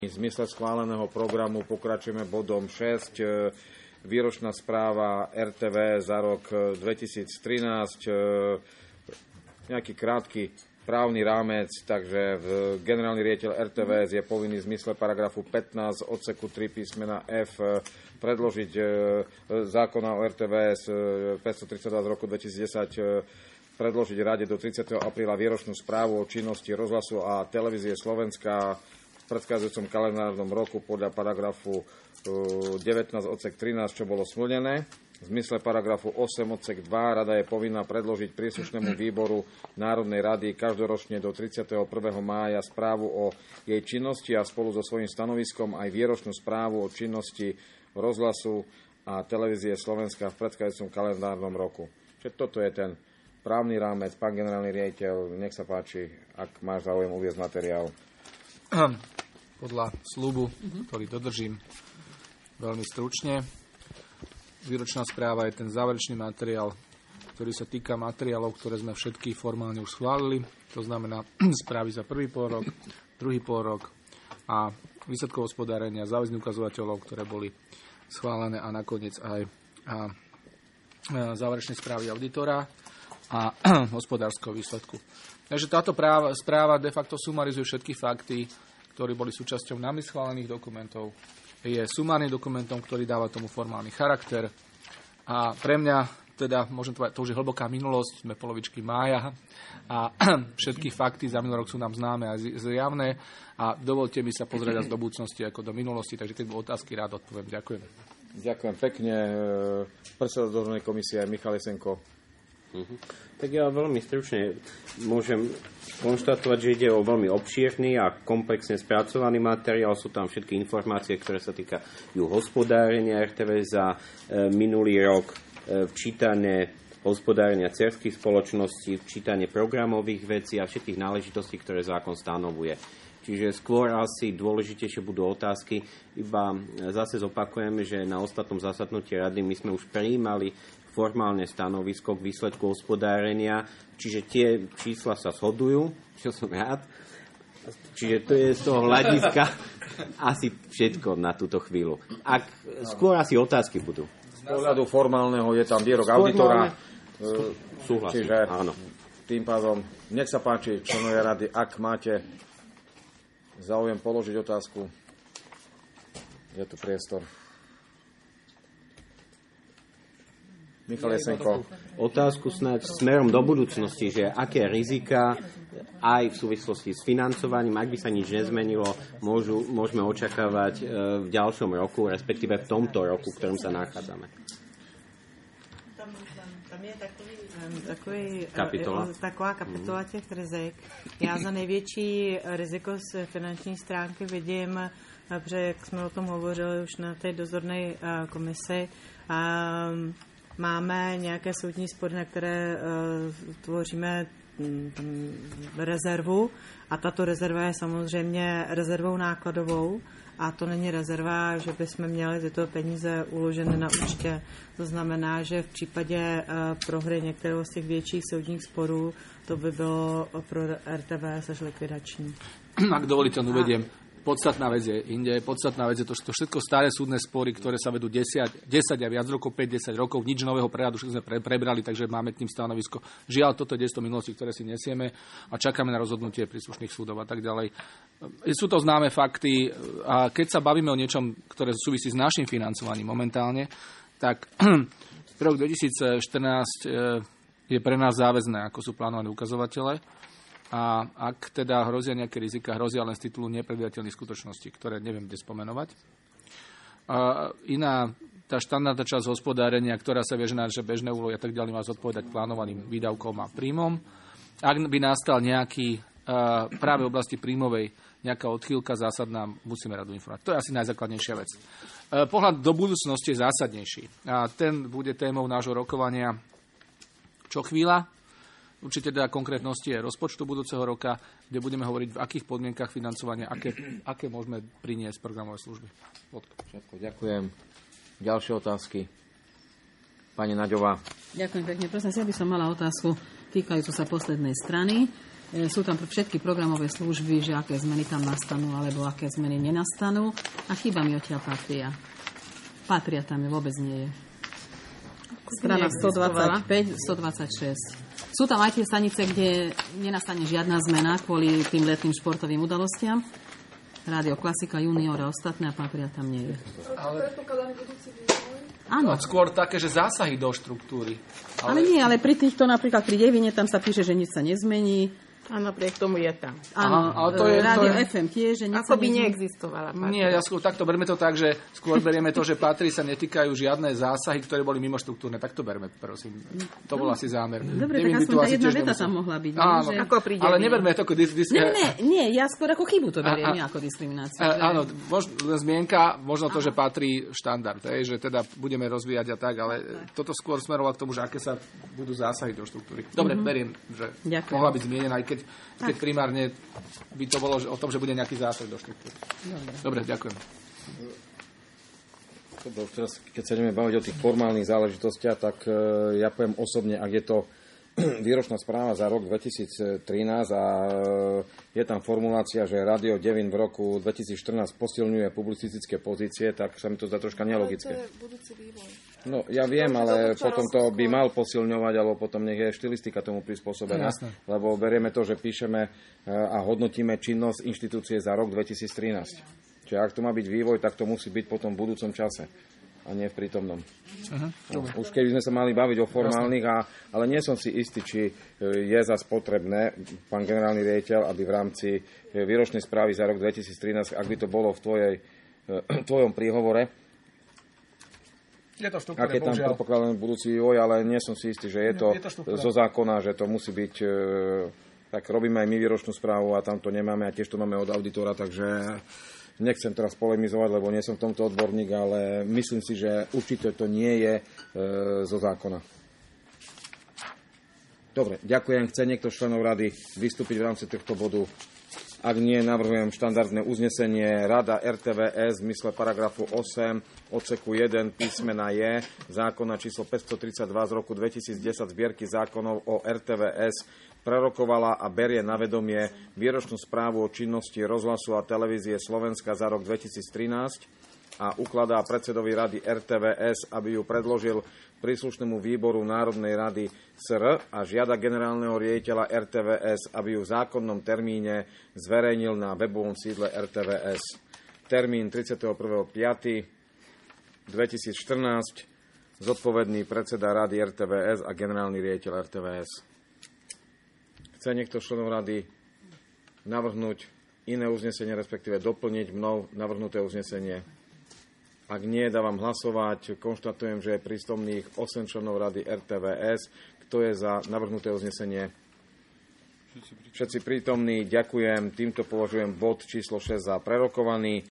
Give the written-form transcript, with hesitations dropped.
V zmysle schváleného programu pokračujeme bodom 6. Výročná správa RTV za rok 2013. Nejaký krátky právny rámec, takže generálny riaditeľ RTVS je povinný v zmysle paragrafu 15 odseku 3 písmena F predložiť zákona o RTVS 532 z roku 2010 predložiť Rade do 30. apríla výročnú správu o činnosti rozhlasu a televízie Slovenska v predchádzajúcom kalendárnom roku podľa paragrafu 19 odsek 13, čo bolo splnené. V zmysle paragrafu 8 odsek 2 Rada je povinná predložiť príslušnému výboru Národnej rady každoročne do 31. mája správu o jej činnosti a spolu so svojím stanoviskom aj výročnú správu o činnosti rozhlasu a televízie Slovenska v predchádzajúcom kalendárnom roku. Čiže toto je ten právny rámec. Pán generálny riaditeľ, nech sa páči, ak máš záujem uviesť materiál. Podľa sľubu, ktorý dodržím veľmi stručne. Výročná správa je ten záverečný materiál, ktorý sa týka materiálov, ktoré sme všetky formálne už schválili. To znamená správy za prvý pôrok, druhý pôrok a výsledkov hospodárenia, záväzných ukazovateľov, ktoré boli schválené a nakoniec aj záverečné správy auditora a hospodárskeho výsledku. Takže táto správa de facto sumarizuje všetky fakty, ktorí boli súčasťou nami schválených dokumentov. Je sumárnym dokumentom, ktorý dáva tomu formálny charakter. A pre mňa, teda, môžem povedať, to už je hlboká minulosť, sme polovičky mája a všetky fakty za minulý rok sú nám známe a zjavné. A dovolte mi sa pozrieť do budúcnosti ako do minulosti, takže keď budú otázky, rád odpoviem. Ďakujem. Ďakujem pekne. Predseda dozornej komisie Michal Jesenko. Tak ja veľmi stručne môžem konštatovať, že ide o veľmi obšírny a komplexne spracovaný materiál. Sú tam všetky informácie, ktoré sa týkajú hospodárenia RTV za minulý rok, včítanie hospodárenia dcérskych spoločností, včítanie programových vecí a všetkých náležitostí, ktoré zákon stanovuje. Čiže skôr asi dôležitejšie budú otázky. Iba zase zopakujeme, že na ostatnom zasadnutí rady my sme už prijímali formálne stanovisko k výsledku hospodárenia, čiže tie čísla sa shodujú, čo som rád. Čiže to je z toho hľadiska asi všetko na túto chvíľu. Skôr asi otázky budú. Z pohľadu formálneho je tam výrok auditora. Súhlasím, čiže áno. Tým pádom, nech sa páči, členovia rady, ak máte záujem položiť otázku, je tu priestor. Michal Jesenko. Otázku snáď smerom do budúcnosti, že aké rizika aj v súvislosti s financovaním, ak by sa nič nezmenilo, môžeme očakávať v ďalšom roku, respektíve v tomto roku, v ktorom sa nachádzame. Tam je taková kapitola těch rizik. Já za největší riziko z finanční stránky vidím, protože jak jsme o tom hovořili už na té dozorné komisi, máme nějaké soudní spory, na které tvoříme rezervu a tato rezerva je samozřejmě rezervou nákladovou a to není rezerva, že bychom měli tyto peníze uložené na účtě. To znamená, že v případě prohry některého z těch větších soudních sporů to by bylo pro RTVS až likvidační. Ak dovolíte, uvediem. Podstatná vec je inde. Podstatná vec je to všetko staré súdne spory, ktoré sa vedú 10 a viac rokov, 5-10 rokov. Nič nového prehľadu, všetko sme prebrali, takže máme k tým stanovisko. Žiaľ, toto je 10 minulosti, ktoré si nesieme a čakáme na rozhodnutie príslušných súdov a tak ďalej. Sú to známe fakty a keď sa bavíme o niečom, ktoré súvisí s našim financovaním momentálne, tak rok 2014 je pre nás záväzné, ako sú plánované ukazovatele. A ak teda hrozia nejaké rizika, hrozia len z titulu nepredvidateľných skutočností, ktoré neviem kde spomenovať. Iná, tá štandardná časť hospodárenia, ktorá sa viaže na bežné úlohy a tak ďalej, má zodpovedať plánovaným výdavkom a príjmom. Ak by nastal nejaký práve v oblasti príjmovej nejaká odchýlka zásadná, musíme radu informovať. To je asi najzákladnejšia vec. Pohľad do budúcnosti je zásadnejší. A ten bude témou nášho rokovania čo chvíľa. Určite teda konkrétnosti je rozpočtu budúceho roka, kde budeme hovoriť, v akých podmienkach financovania, aké môžeme priniesť programové služby. Všetko, ďakujem. Ďalšie otázky. Pani Naďová. Ďakujem pekne. Prosím, ja by som mala otázku týkajúcu sa poslednej strany. Sú tam všetky programové služby, že aké zmeny tam nastanú, alebo aké zmeny nenastanú. A chýba mi odtiaľ Patria. Patria tam vôbec nie je. Strana 125, 126. Sú tam aj tie stanice, kde nenastane žiadna zmena kvôli tým letným športovým udalostiam. Rádio Klasika, Junior a ostatné, a Patria tam nie je. Áno. Skôr také, že zásahy do štruktúry. Ale nie, ale pri týchto, napríklad pri Devine, tam sa píše, že nič sa nezmení. A napriek tomu je tam. Áno, ale to je, Rádio FM tiež, že nič ako by neexistovala. Nie, skôr takto berme to tak, že skôr berieme to, že Patrii sa netýkajú žiadne zásahy, ktoré boli mimo štruktúrne. Tak to berme, prosím. To bol asi zámer. Dobre, tak aspoň tá jedna veta tam mohla byť. Áno, že... ako príde. Ale neberme to ako Nie, ja skôr ako chybu to beriem, nie ako diskrimináciu. Áno, zmienka, možno to, že patrí štandard, že teda budeme rozvíjať a tak, ale toto skôr smerovalo k tomu, že aké sa budú zásahy do štruktúry. Dobre, beriem, že mohla byť zmienená, aj keď primárne by to bolo o tom, že bude nejaký zásah do štruktúry. Dobre, ďakujem. Teraz, keď sa ideme baviť o tých formálnych záležitostiach, tak ja poviem osobne, ak je to výročná správa za rok 2013 a je tam formulácia, že Rádio Devin v roku 2014 posilňuje publicistické pozície, tak sa mi to zdá troška nelogické. Ale to je budúci vývoj. No, ja viem, ale potom to by mal posilňovať, alebo potom nech je štilistika tomu prispôsobená. Lebo berieme to, že píšeme a hodnotíme činnosť inštitúcie za rok 2013. Čiže ak to má byť vývoj, tak to musí byť potom v budúcom čase a nie v prítomnom. Už keby sme sa mali baviť o formálnych, ale nie som si istý, či je zas potrebné, pán generálny riaditeľ, aby v rámci výročnej správy za rok 2013, ak by to bolo v tvojom príhovore, aké tam predpokladané budúci vývoj, ale nie som si istý, že je to zo zákona, že to musí byť, tak robíme aj my výročnú správu a tam to nemáme a tiež to máme od auditora, takže nechcem teraz polemizovať, lebo nie som v tomto odborník, ale myslím si, že určite to nie je zo zákona. Dobre, ďakujem. Chce niekto z členov rady vystúpiť v rámci tohto bodu? Ak nie, navrhujem štandardné uznesenie. Rada RTVS v zmysle paragrafu 8 odseku 1 písmena J zákona číslo 532 z roku 2010 zbierky zákonov o RTVS prerokovala a berie na vedomie výročnú správu o činnosti rozhlasu a televízie Slovenska za rok 2013 a ukladá predsedovi rady RTVS, aby ju predložil príslušnému výboru Národnej rady SR a žiada generálneho riaditeľa RTVS, aby ju v zákonnom termíne zverejnil na webovom sídle RTVS. Termín 31.5.2014, zodpovedný predseda rady RTVS a generálny riaditeľ RTVS. Chce niekto členov rady navrhnúť iné uznesenie, respektíve doplniť mnou navrhnuté uznesenie? Ak nie, dávam hlasovať. Konštatujem, že je prítomných 8 členov rady RTVS. Kto je za navrhnuté uznesenie? Všetci prítomní. Ďakujem. Týmto považujem bod číslo 6 za prerokovaný.